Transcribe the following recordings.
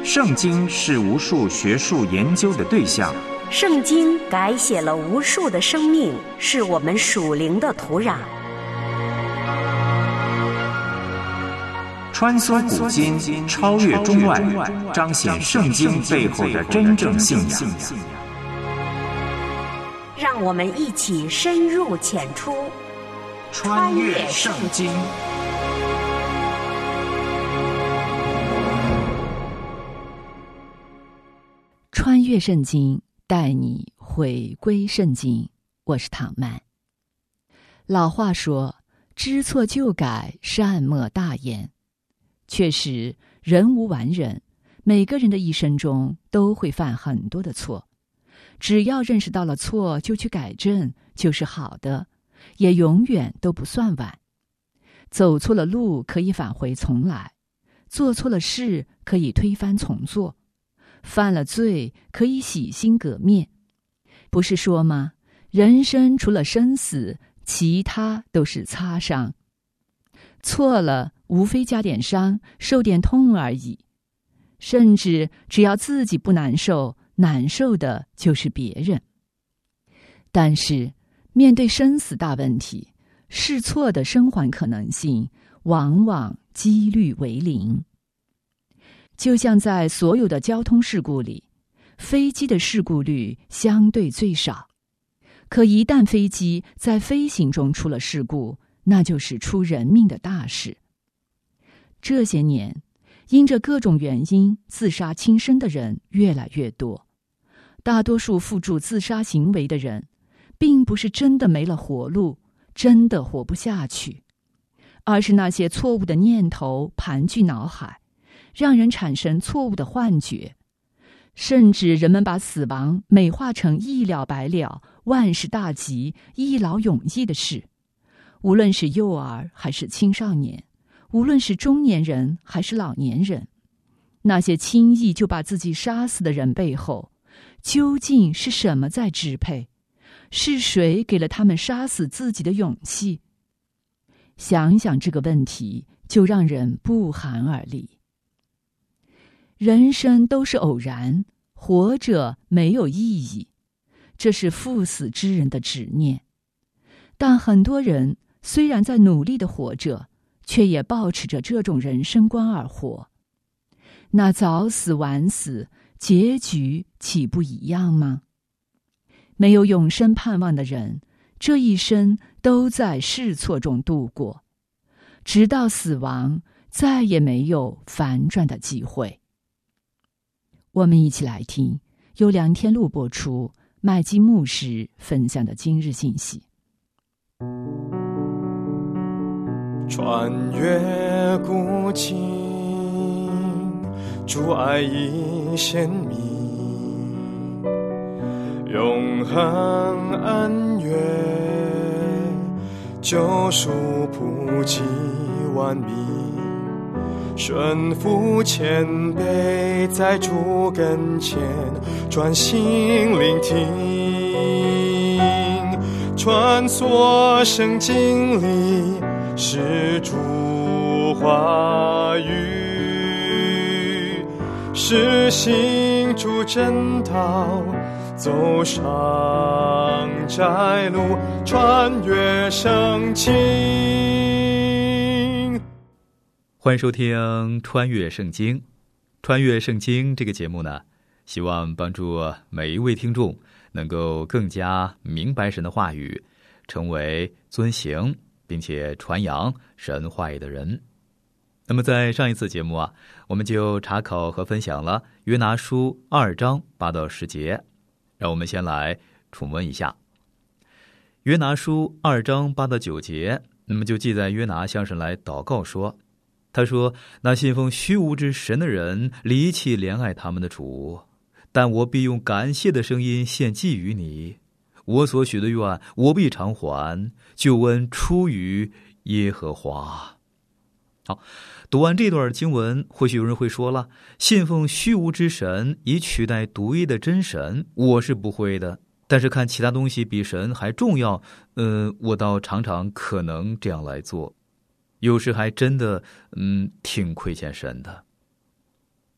圣经是无数学术研究的对象， 圣经改写了无数的生命，是我们属灵的土壤。 穿梭古今，超越中外，彰显圣经背后的真正信仰。 让我们一起深入浅出， 穿越圣经。 穿越圣经，带你回归圣经。我是唐曼。老话说，知错就改，善莫大焉。确实，人无完人，每个人的一生中都会犯很多的错。只要认识到了错，就去改正，就是好的，也永远都不算晚。走错了路可以返回重来，做错了事可以推翻重做，犯了罪可以洗心革面。不是说吗？人生除了生死，其他都是擦伤。错了，无非加点伤，受点痛而已。甚至只要自己不难受，难受的就是别人。但是面对生死大问题，试错的生还可能性往往几率为零。就像在所有的交通事故里，飞机的事故率相对最少，可一旦飞机在飞行中出了事故，那就是出人命的大事。这些年，因着各种原因自杀轻生的人越来越多。大多数付诸自杀行为的人，并不是真的没了活路，真的活不下去，而是那些错误的念头盘踞脑海，让人产生错误的幻觉。甚至人们把死亡美化成一了百了、万事大吉、一劳永逸的事。无论是幼儿还是青少年，无论是中年人还是老年人，那些轻易就把自己杀死的人背后，究竟是什么在支配？是谁给了他们杀死自己的勇气？想想这个问题，就让人不寒而栗。人生都是偶然，活着没有意义，这是赴死之人的执念。但很多人虽然在努力地活着，却也抱持着这种人生观而活。那早死晚死，结局岂不一样吗？没有永生盼望的人，这一生都在试错中度过，直到死亡，再也没有反转的机会。我们一起来听由梁天禄播出，麦基牧师分享的今日信息。 穿越古今，主爱已显明，永恒恩怨，救赎普及万民，顺服谦卑，在主跟前专心聆听，穿梭圣经里是主话语，是行主真道，走上窄路，穿越圣经。 欢迎收听《穿越圣经》。穿越圣经这个节目呢，希望帮助每一位听众能够更加明白神的话语，成为遵行并且传扬神话语的人。那么在上一次节目啊，我们就查考和分享了约拿书2章8到10节，让我们先来重温一下。约拿书2章8到9节，那么就记载约拿向神来祷告说，他说，那信奉虚无之神的人离弃怜爱他们的主，但我必用感谢的声音献祭于你，我所许的愿我必偿还，救恩出于耶和华。好，读完这段经文，或许有人会说了，信奉虚无之神以取代独一的真神，我是不会的，但是看其他东西比神还重要，我倒常常可能这样来做，有时还真的挺亏欠神的。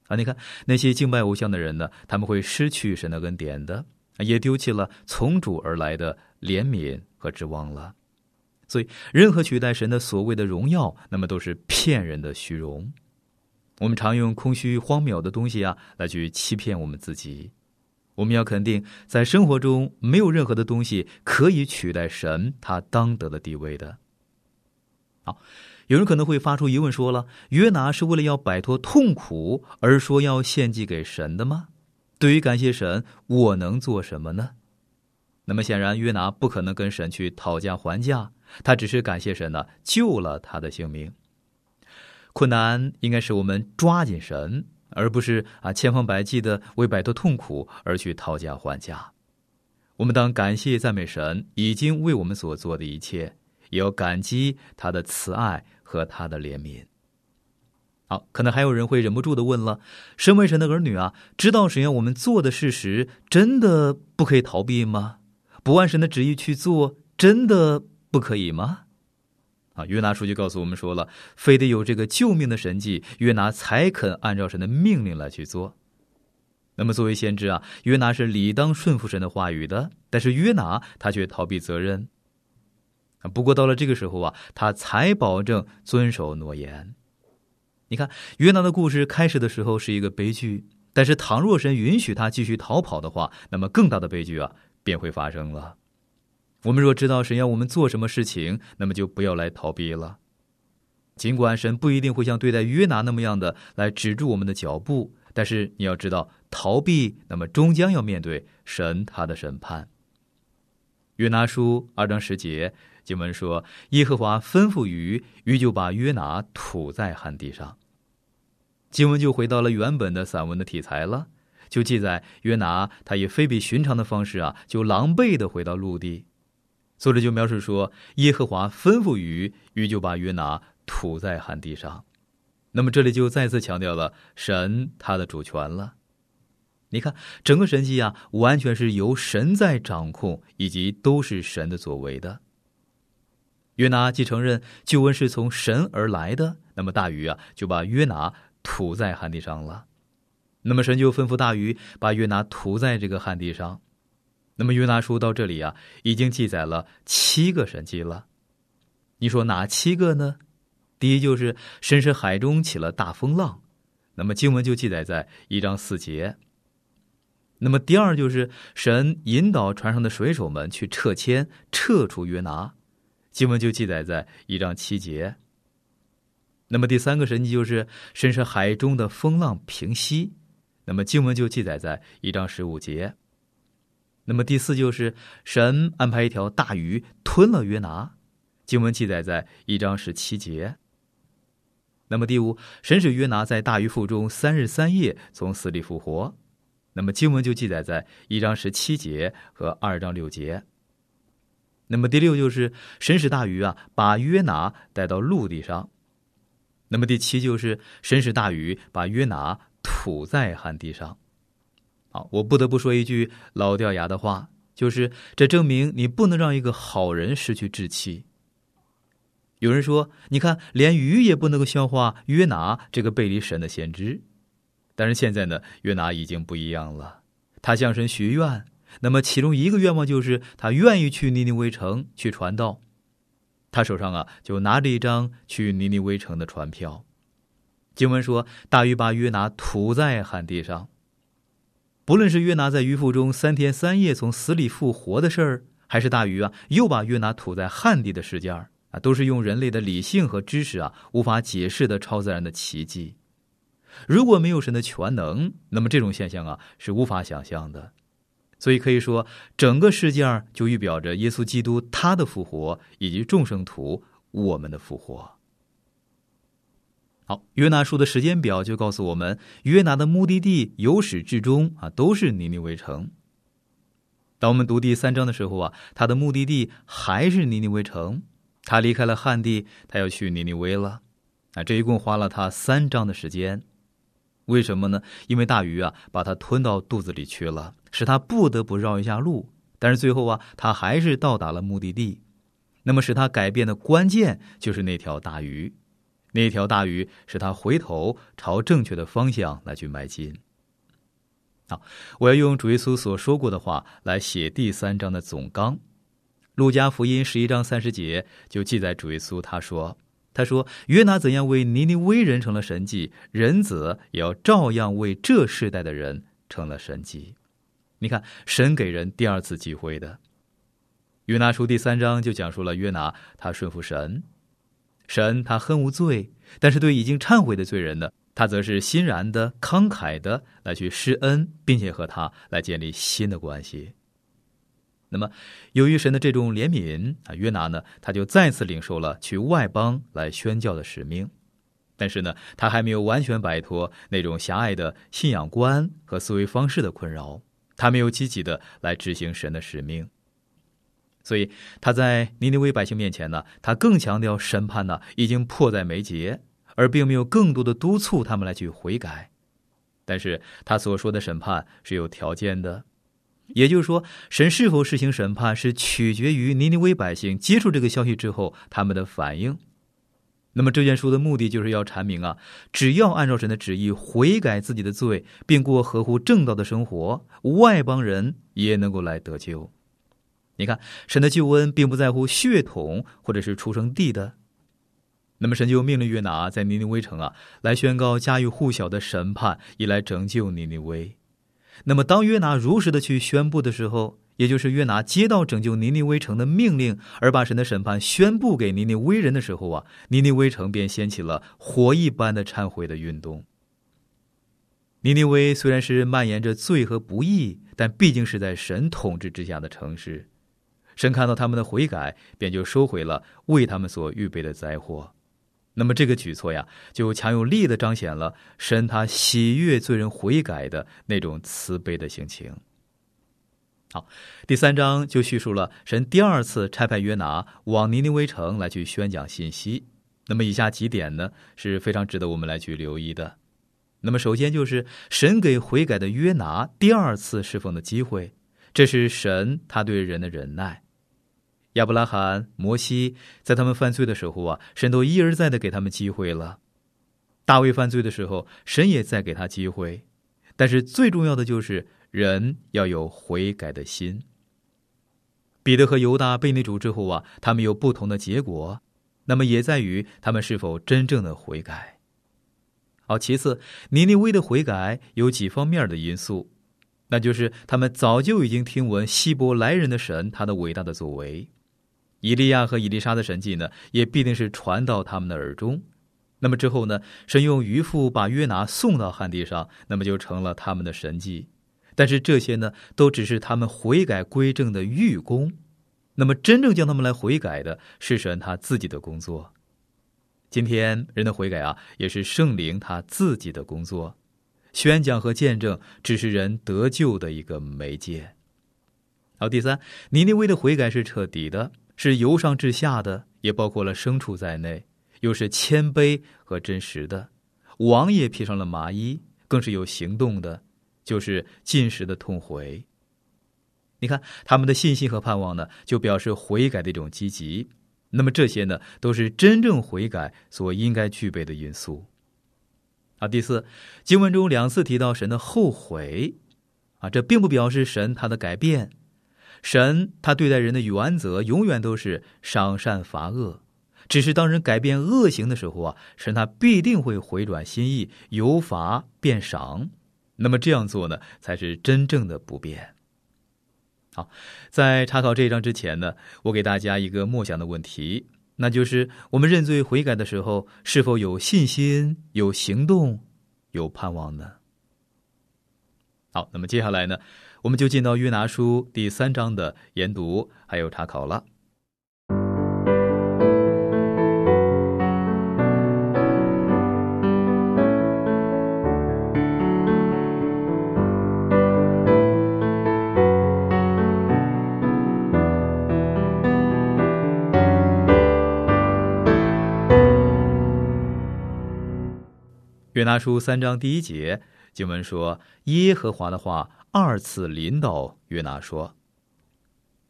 你看那些敬拜偶像的人呢，他们会失去神的恩典的，也丢弃了从主而来的怜悯和指望了。所以任何取代神的所谓的荣耀，那么都是骗人的虚荣。我们常用空虚荒谬的东西来去欺骗我们自己。我们要肯定，在生活中没有任何的东西可以取代神他当得的地位的。好，有人可能会发出疑问说了，约拿是为了要摆脱痛苦而说要献祭给神的吗？对于感谢神，我能做什么呢？那么显然约拿不可能跟神去讨价还价，他只是感谢神救了他的性命。困难应该是我们抓紧神，而不是千方百计的为摆脱痛苦而去讨价还价。我们当感谢赞美神已经为我们所做的一切，也要感激他的慈爱和他的怜悯。好，可能还有人会忍不住的问了，身为神的儿女知道神要我们做的事时，真的不可以逃避吗？不按神的旨意去做，真的不可以吗？约拿书就告诉我们说了，非得有这个救命的神迹，约拿才肯按照神的命令来去做。那么作为先知约拿是理当顺服神的话语的，但是约拿他却逃避责任。不过到了这个时候他才保证遵守诺言。你看约拿的故事开始的时候是一个悲剧，但是倘若神允许他继续逃跑的话，那么更大的悲剧便会发生了。我们若知道神要我们做什么事情，那么就不要来逃避了。尽管神不一定会像对待约拿那么样的来止住我们的脚步，但是你要知道，逃避那么终将要面对神他的审判。约拿书2章10节经文说，耶和华吩咐鱼，鱼就把约拿吐在旱地上。经文就回到了原本的散文的题材了，就记载约拿他以非比寻常的方式就狼狈地回到陆地。作者就描述说，耶和华吩咐鱼，鱼就把约拿吐在旱地上。那么这里就再次强调了神他的主权了。你看整个神迹完全是由神在掌控，以及都是神的作为的。约拿既承认救恩是从神而来的，那么大鱼就把约拿吐在旱地上了。那么神就吩咐大鱼把约拿吐在这个旱地上。那么约拿书到这里已经记载了7个神迹了。你说哪7个呢？第一就是神使海中起了大风浪，那么经文就记载在1章4节。那么第二就是神引导船上的水手们去撤迁，撤出约拿，经文就记载在1章7节。那么第三个神迹就是神使海中的风浪平息，那么经文就记载在1章15节。那么第四就是神安排一条大鱼吞了约拿，经文记载在1章17节。那么第五，神使约拿在大鱼腹中3日3夜从死里复活，那么经文就记载在1章17节和2章6节。那么第六就是神使大鱼把约拿带到陆地上。那么第七就是神使大鱼把约拿吐在旱地上。好，我不得不说一句老掉牙的话，就是这证明你不能让一个好人失去志气。有人说，你看连鱼也不能够消化约拿这个背离神的先知。但是现在呢，约拿已经不一样了，他向神许愿，那么其中一个愿望就是他愿意去尼尼微城去传道。他手上就拿着一张去尼尼微城的船票。经文说，大鱼把约拿吐在旱地上。不论是约拿在鱼腹中3天3夜从死里复活的事儿，还是大鱼又把约拿吐在旱地的事件都是用人类的理性和知识无法解释的超自然的奇迹。如果没有神的全能，那么这种现象是无法想象的。所以可以说，整个事件就预表着耶稣基督他的复活，以及众圣徒我们的复活。好，约拿书的时间表就告诉我们，约拿的目的地由始至终都是尼尼微城。当我们读第3章的时候他的目的地还是尼尼微城，他离开了旱地，他要去尼尼微了。这一共花了他3章的时间。为什么呢？因为大鱼把他吞到肚子里去了，使他不得不绕一下路。但是最后他还是到达了目的地。那么使他改变的关键就是那条大鱼。 那条大鱼使他回头朝正确的方向来去迈进。好，我要用主耶稣所说过的话来写第3章的总纲。路加福音11章30节就记载主耶稣他说约拿怎样为尼尼微人成了神迹，人子也要照样为这世代的人成了神迹。你看，神给人第2次机会的。约拿书第3章就讲述了约拿他顺服神，神他恨无罪，但是对已经忏悔的罪人呢，他则是欣然的慷慨的来去施恩，并且和他来建立新的关系。那么由于神的这种怜悯约拿呢，他就再次领受了去外邦来宣教的使命。但是呢，他还没有完全摆脱那种狭隘的信仰观和思维方式的困扰，他没有积极的来执行神的使命。所以他在尼尼微百姓面前呢，他更强调审判呢已经迫在眉睫，而并没有更多的督促他们来去悔改。但是他所说的审判是有条件的，也就是说，神是否施行审判是取决于尼尼微百姓接触这个消息之后他们的反应。那么这卷书的目的就是要阐明只要按照神的旨意悔改自己的罪，并过合乎正道的生活，外邦人也能够来得救。你看，神的救恩并不在乎血统或者是出生地的。那么神就命令约拿在尼尼微城来宣告家喻户晓的审判，以来拯救尼尼微。那么当约拿如实的去宣布的时候，也就是约拿接到拯救尼尼微城的命令，而把神的审判宣布给尼尼微人的时候尼尼微城便掀起了火一般的忏悔的运动。尼尼微虽然是蔓延着罪和不义，但毕竟是在神统治之下的城市。神看到他们的悔改，便就收回了为他们所预备的灾祸。那么这个举措就强有力地彰显了神他喜悦罪人悔改的那种慈悲的性情。好，第3章就叙述了神第2次差派约拿往尼尼微城来去宣讲信息。那么以下几点呢是非常值得我们来去留意的。那么首先就是神给悔改的约拿第2次侍奉的机会，这是神他对人的忍耐。亚伯拉罕、摩西在他们犯罪的时候神都一而再的给他们机会了。大卫犯罪的时候，神也再给他机会。但是最重要的就是人要有悔改的心。彼得和犹大被那主之后他们有不同的结果，那么也在于他们是否真正的悔改。好，其次，尼尼微的悔改有几方面的因素，那就是他们早就已经听闻希伯来人的神他的伟大的作为。以利亚和以利沙的神迹呢，也必定是传到他们的耳中。那么之后呢，神用渔夫把约拿送到旱地上，那么就成了他们的神迹。但是这些呢，都只是他们悔改归正的预功。那么真正将他们来悔改的是神他自己的工作。今天人的悔改也是圣灵他自己的工作。宣讲和见证只是人得救的一个媒介。好，第3，尼尼微的悔改是彻底的，是由上至下的，也包括了牲畜在内，又是谦卑和真实的。王也披上了麻衣，更是有行动的，就是进食的痛悔。你看他们的信心和盼望呢，就表示悔改的一种积极。那么这些呢，都是真正悔改所应该具备的因素。好，第4，经文中2次提到神的后悔这并不表示神他的改变。神他对待人的原则永远都是赏善罚恶，只是当人改变恶行的时候神他必定会回转心意，由罚变赏。那么这样做呢，才是真正的不变。好，在查考这一章之前呢，我给大家一个默想的问题，那就是我们认罪悔改的时候，是否有信心、有行动、有盼望呢？好，那么接下来呢，我们就进到约拿书第3章的研读还有查考了。约拿书3章第1节，经文说，耶和华的话2次临到约拿说。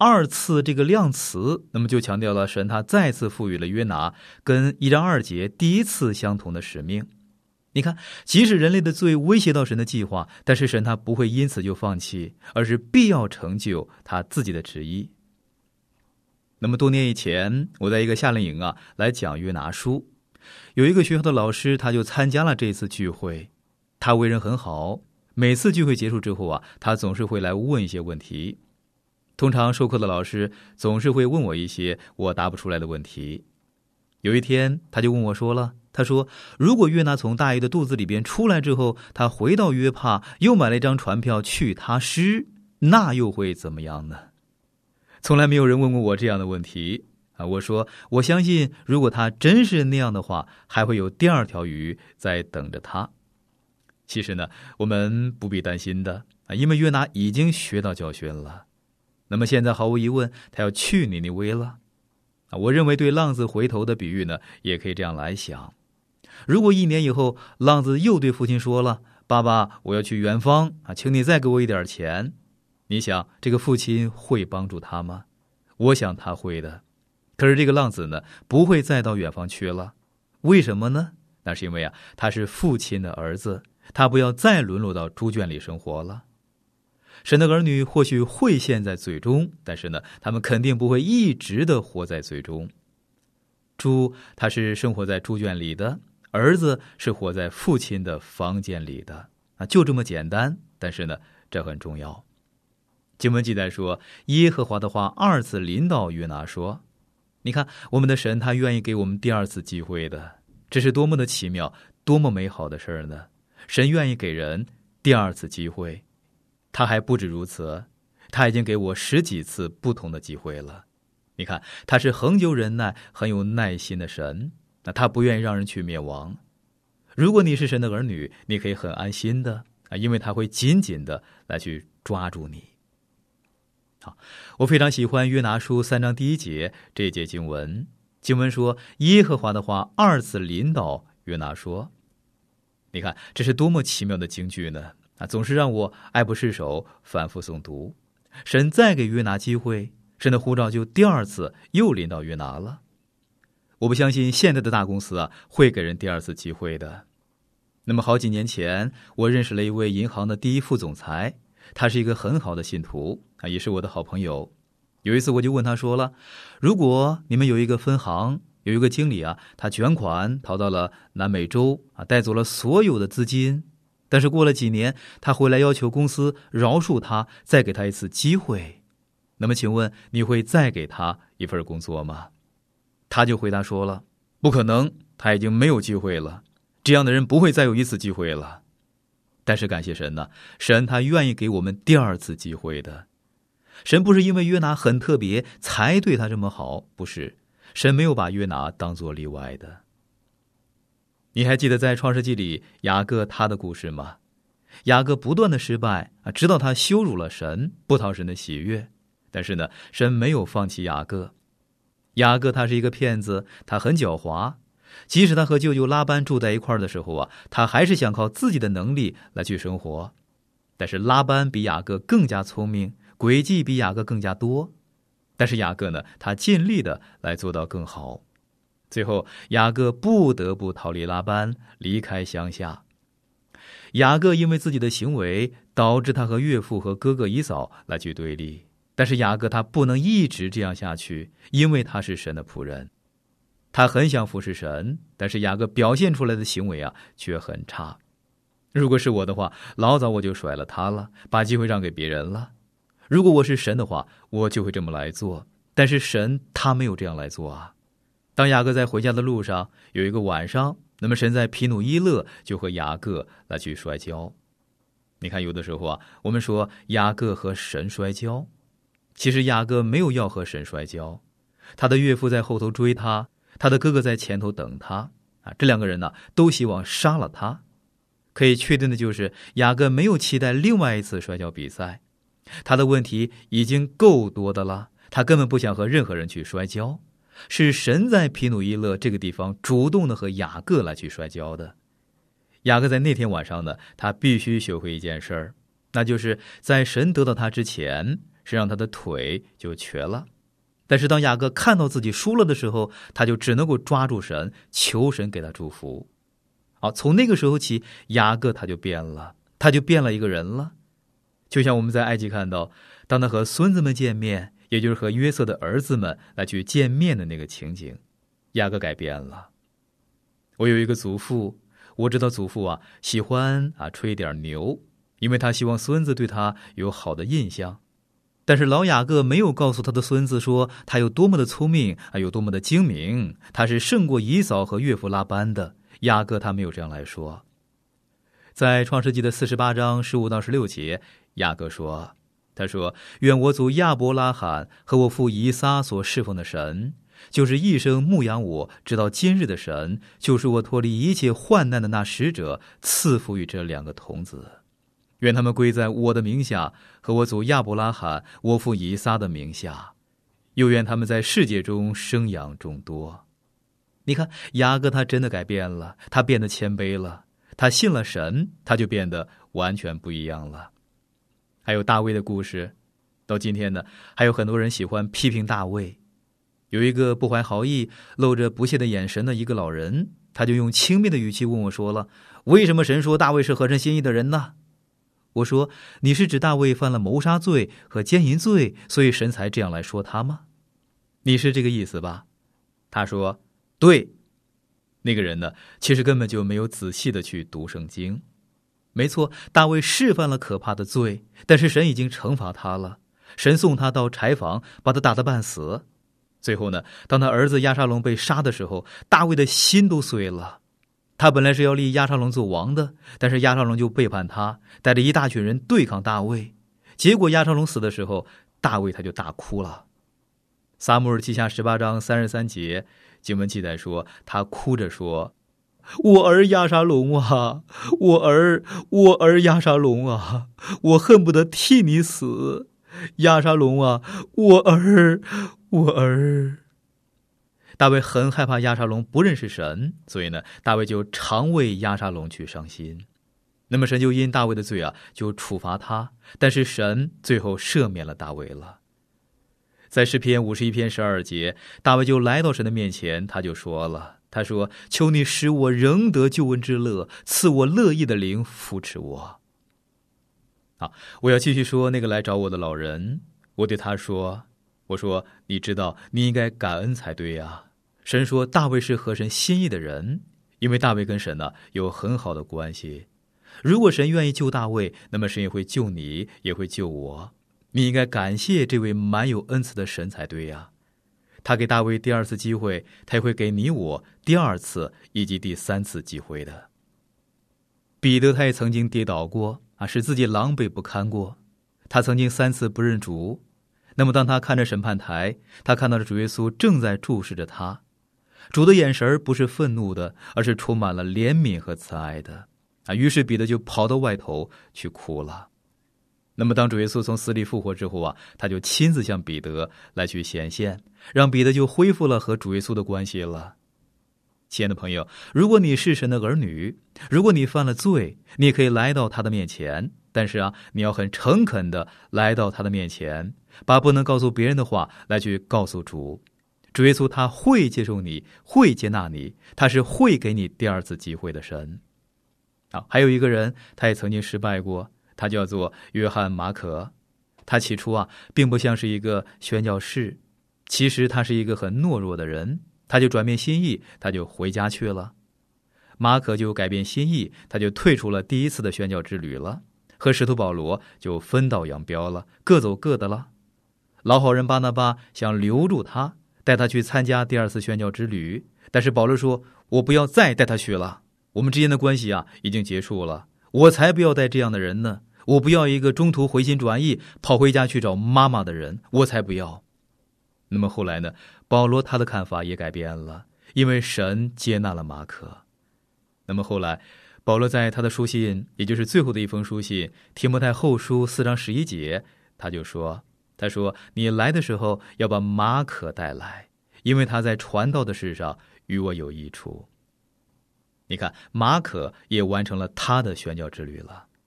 二次这个量词，那么就强调了神他再次赋予了约拿跟1章2节第一次相同的使命。你看，即使人类的罪威胁到神的计划，但是神他不会因此就放弃，而是必要成就他自己的旨意。那么多年以前，我在一个夏令营来讲约拿书，有一个学校的老师他就参加了这次聚会。他为人很好，每次聚会结束之后他总是会来问一些问题。通常授课的老师总是会问我一些我答不出来的问题。有一天他就问我说了，他说如果约拿从大鱼的肚子里边出来之后，他回到约帕，又买了一张船票去他施，那又会怎么样呢？从来没有人问过我这样的问题我说我相信如果他真是那样的话，还会有第二条鱼在等着他。其实呢，我们不必担心的因为约拿已经学到教训了。那么现在毫无疑问，他要去尼尼微了我认为对浪子回头的比喻呢，也可以这样来想。如果1年以后，浪子又对父亲说了，爸爸，我要去远方请你再给我一点钱，你想这个父亲会帮助他吗？我想他会的。可是这个浪子呢，不会再到远方去了。为什么呢？那是因为他是父亲的儿子，他不要再沦落到猪圈里生活了。神的儿女或许会陷在罪中，但是呢，他们肯定不会一直的活在罪中。猪他是生活在猪圈里的，儿子是活在父亲的房间里的就这么简单。但是呢，这很重要。经文记载说，耶和华的话2次临到约拿说，你看我们的神他愿意给我们第2次机会的，这是多么的奇妙，多么美好的事儿呢？神愿意给人第2次机会。他还不止如此，他已经给我10几次不同的机会了。你看，他是恒久忍耐、很有耐心的神，那他不愿意让人去灭亡。如果你是神的儿女，你可以很安心的因为他会紧紧的来去抓住你。好，我非常喜欢约拿书3章第1节这一节经文。经文说，耶和华的话2次临到约拿说。你看，这是多么奇妙的经句呢？总是让我爱不释手，反复诵读。神再给约拿机会，神的呼召就第2次又临到约拿了。我不相信现在的大公司会给人第2次机会的。那么好几年前，我认识了一位银行的第1副总裁，他是一个很好的信徒也是我的好朋友。有一次我就问他说了，如果你们有一个分行，有一个经理他卷款逃到了南美洲带走了所有的资金，但是过了几年，他回来要求公司饶恕他，再给他一次机会。那么请问你会再给他一份工作吗？他就回答说了，不可能，他已经没有机会了，这样的人不会再有一次机会了。但是感谢神呢，神他愿意给我们第2次机会的。神不是因为约拿很特别才对他这么好，不是，神没有把约拿当作例外的。你还记得在创世纪里雅各他的故事吗？雅各不断的失败直到他羞辱了神，不讨神的喜悦。但是呢，神没有放弃雅各。雅各他是一个骗子，他很狡猾。即使他和舅舅拉班住在一块儿的时候他还是想靠自己的能力来去生活。但是拉班比雅各更加聪明，诡计比雅各更加多。但是雅各呢，他尽力的来做到更好。最后雅各不得不逃离拉班，离开乡下。雅各因为自己的行为导致他和岳父和哥哥以扫来去对立，但是雅各他不能一直这样下去，因为他是神的仆人。他很想服侍神，但是雅各表现出来的行为却很差。如果是我的话，老早我就甩了他了，把机会让给别人了。如果我是神的话，我就会这么来做。但是神他没有这样来做当雅各在回家的路上，有一个晚上，那么神在皮努伊勒就和雅各来去摔跤。你看，有的时候我们说雅各和神摔跤，其实雅各没有要和神摔跤，他的岳父在后头追他，他的哥哥在前头等他这2个人都希望杀了他。可以确定的就是雅各没有期待另外一次摔跤比赛，他的问题已经够多的了，他根本不想和任何人去摔跤。是神在皮努伊勒这个地方主动的和雅各来去摔跤的。雅各在那天晚上呢，他必须学会一件事儿，那就是在神得到他之前， 是让他的腿就瘸了。但是当雅各看到自己输了的时候，他就只能够抓住神，求神给他祝福。从那个时候起，雅各他就变了，他就变了一个人了。就像我们在埃及看到，当他和孙子们见面，也就是和约瑟的儿子们来去见面的那个情景，雅各改变了。我有一个祖父，我知道祖父喜欢吹点牛，因为他希望孙子对他有好的印象。但是老雅各没有告诉他的孙子说他有多么的聪明，有多么的精明，他是胜过以扫和岳父拉班的。雅各他没有这样来说。在创世纪的48章15到16节，雅各说，他说，愿我祖亚伯拉罕和我父以撒所侍奉的神，就是一生牧养我直到今日的神，就是我脱离一切患难的那使者，赐福于这两个童子。愿他们归在我的名下，和我祖亚伯拉罕我父以撒的名下，又愿他们在世界中生养众多。你看，雅各他真的改变了，他变得谦卑了，他信了神，他就变得完全不一样了。还有大卫的故事，到今天呢，还有很多人喜欢批评大卫。有一个不怀好意、露着不屑的眼神的一个老人，他就用轻蔑的语气问我说了，为什么神说大卫是合神心意的人呢？我说，你是指大卫犯了谋杀罪和奸淫罪，所以神才这样来说他吗？你是这个意思吧？他说，对。那个人呢，其实根本就没有仔细的去读圣经。没错，大卫是犯了可怕的罪，但是神已经惩罚他了，神送他到柴房，把他打得半死。最后呢，当他儿子押沙龙被杀的时候，大卫的心都碎了。他本来是要立押沙龙做王的，但是押沙龙就背叛他，带着一大群人对抗大卫。结果押沙龙死的时候，大卫他就大哭了。撒母耳记下18章33节，经文记载说，他哭着说，我儿押沙龙啊，我儿押沙龙啊，我恨不得替你死，押沙龙啊，我儿。大卫很害怕押沙龙不认识神，所以呢，大卫就常为押沙龙去伤心。那么神就因大卫的罪就处罚他，但是神最后赦免了大卫了。在诗篇51篇12节，大卫就来到神的面前，他就说了，他说，求你使我仍得救恩之乐，赐我乐意的灵扶持我。我要继续说那个来找我的老人，我对他说，我说，你知道你应该感恩才对啊。神说大卫是合神心意的人，因为大卫跟神有很好的关系。如果神愿意救大卫，那么神也会救你，也会救我。你应该感谢这位满有恩慈的神才对啊。他给大卫第二次机会，他也会给你我第二次以及第三次机会的。彼得他也曾经跌倒过使自己狼狈不堪过，他曾经3次不认主。那么当他看着审判台，他看到了主耶稣正在注视着他，主的眼神不是愤怒的，而是充满了怜悯和慈爱的于是彼得就跑到外头去哭了。那么当主耶稣从死里复活之后他就亲自向彼得来去显现，让彼得就恢复了和主耶稣的关系了。亲爱的朋友，如果你是神的儿女，如果你犯了罪，你也可以来到他的面前，但是你要很诚恳的来到他的面前，把不能告诉别人的话来去告诉主。主耶稣他会接受你，会接纳你，他是会给你第二次机会的神。还有一个人，他也曾经失败过，他叫做约翰马可。他起初并不像是一个宣教士，其实他是一个很懦弱的人，他就转变心意，他就回家去了。马可就改变心意，他就退出了第一次的宣教之旅了，和使徒保罗就分道扬镳了，各走各的了。老好人巴拿巴想留住他，带他去参加第二次宣教之旅，但是保罗说，我不要再带他去了，我们之间的关系已经结束了，我才不要带这样的人呢，我不要一个中途回心转意跑回家去找妈妈的人，我才不要。那么后来呢，保罗他的看法也改变了，因为神接纳了马可。那么后来保罗在他的书信，也就是最后的一封书信提摩太后书4章11节，他说你来的时候要把马可带来，因为他在传道的事上与我有益处。你看，马可也完成了他的宣教之旅了。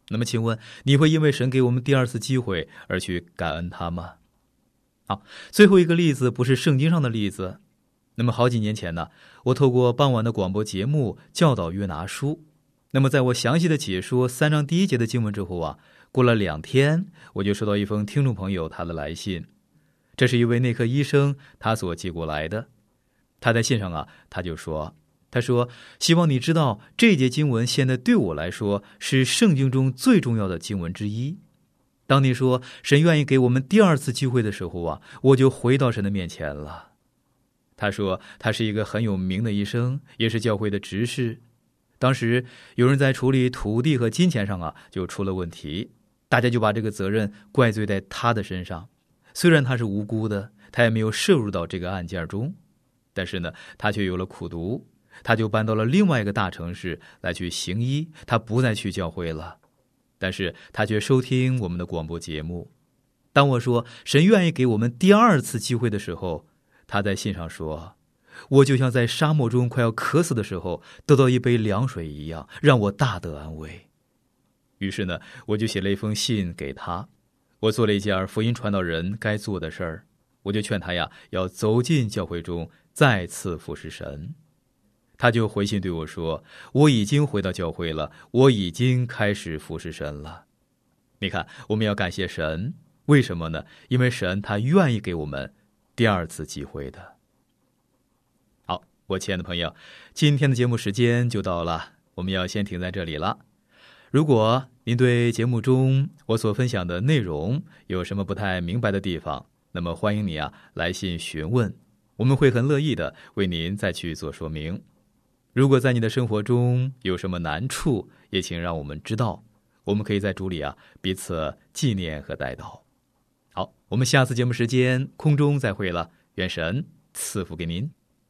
那么请问你会因为神给我们第二次机会而去感恩他吗？好，最后一个例子不是圣经上的例子。那么好几年前呢，我透过傍晚的广播节目教导约拿书。那么在我详细的解说3章第1节的经文之后啊，过了2天，我就收到一封听众朋友他的来信。这是一位内科医生他所寄过来的。他在信上啊，他说希望你知道，这节经文现在对我来说是圣经中最重要的经文之一。当你说神愿意给我们第二次机会的时候啊，我就回到神的面前了。他说他是一个很有名的医生，也是教会的执事。当时有人在处理土地和金钱上啊就出了问题，大家就把这个责任怪罪在他的身上。虽然他是无辜的，他也没有涉入到这个案件中，但是呢，他却有了苦毒，他就搬到了另外一个大城市来去行医，他不再去教会了。但是他却收听我们的广播节目。当我说神愿意给我们第二次机会的时候，他在信上说，我就像在沙漠中快要渴死的时候得到一杯凉水一样，让我大得安慰。于是呢，我就写了一封信给他，我做了一件福音传道人该做的事儿，我就劝他呀，要走进教会中再次服侍神。他就回信对我说，我已经回到教会了，我已经开始服侍神了。你看，我们要感谢神，为什么呢？因为神他愿意给我们第二次机会的。好，我亲爱的朋友，今天的节目时间就到了，我们要先停在这里了。如果您对节目中我所分享的内容有什么不太明白的地方，那么欢迎你来信询问，我们会很乐意的为您再去做说明。如果在你的生活中有什么难处，也请让我们知道，我们可以在主里彼此纪念和代祷。好，我们下次节目时间空中再会了，愿神赐福给您。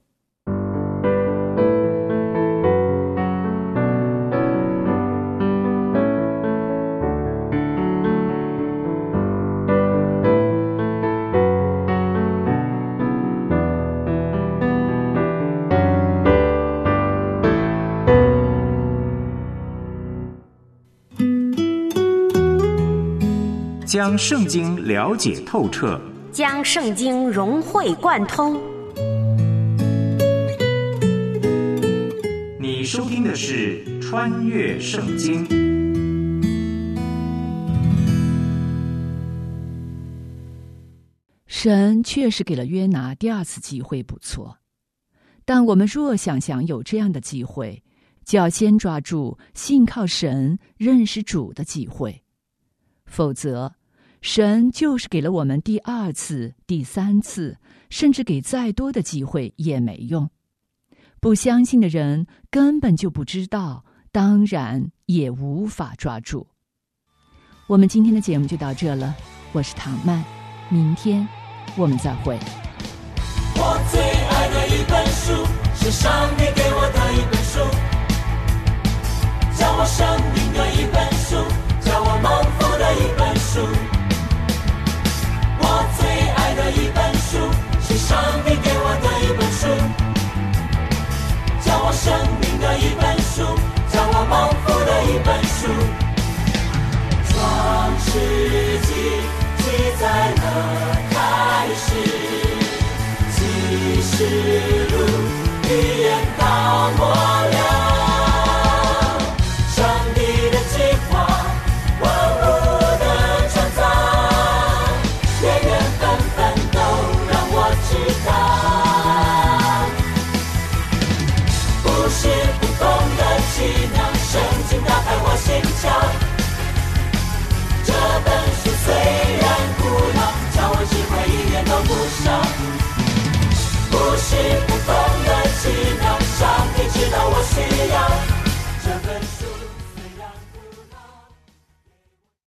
将圣经了解透彻， 将圣经融会贯通。 你收听的是《穿越圣经》。 神确实给了约拿第二次机会，不错。但我们若想享有这样的机会，就要先抓住信靠神、认识主的机会，否则神就是给了我们第二次、第三次，甚至给再多的机会也没用。不相信的人根本就不知道，当然也无法抓住。我们今天的节目就到这了，我是唐曼，明天我们再会。 我最爱的一本书，是上帝给我的一本书，教我生命的一本书，教我蒙福的一本书。我最爱的一本书，是上帝给我的一本书，教我生命的一本书，教我蒙福的一本书。创世纪记载了开始，启示录预言到末了。这本书虽然古老，教我智慧一点都不少。不是不懂的奇妙，上帝知道我需要。